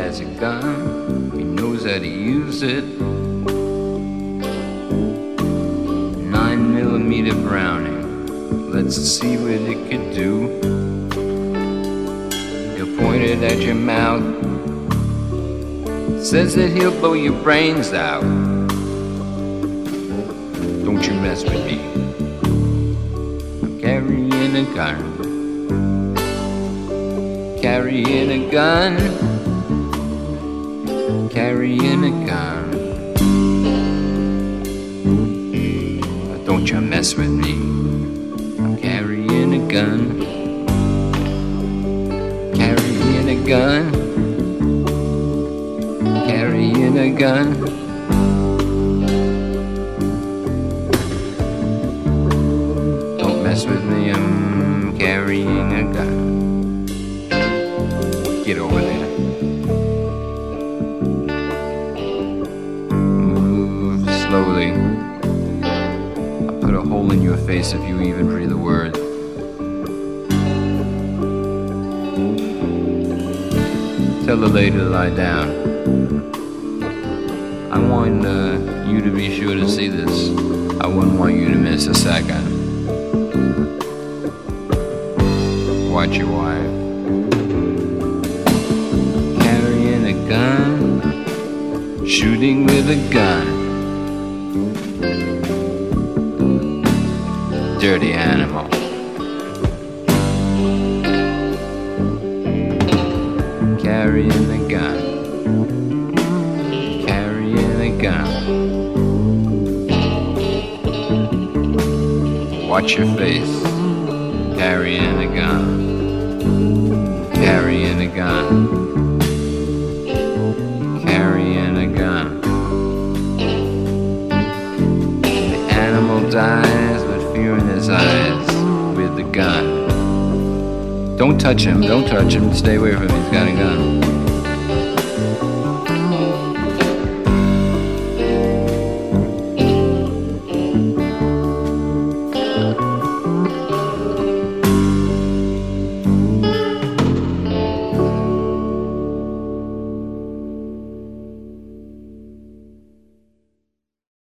has a gun, he knows how to use it. 9mm Browning, let's see what it could do. He'll point it at your mouth, says that he'll blow your brains out. Don't you mess with me, I'm carrying a gun. Carrying a gun, carrying a gun. Don't you mess with me, I'm carrying a gun. Carrying a gun, carrying a gun. Don't mess with me, I'm carrying a gun. Get over there. Move slowly. I'll put a hole in your face if you even breathe a word. Tell the lady to lie down. I want you to be sure to see this. I wouldn't want you to miss a second. Watch your wife. Gun, shooting with a gun. Dirty animal. Carrying a gun, carrying a gun. Watch your face. Carrying a gun, carrying a gun. Carrying a gun. The animal dies with fear in his eyes with the gun. Don't touch him, don't touch him. Stay away from him, he's got a gun.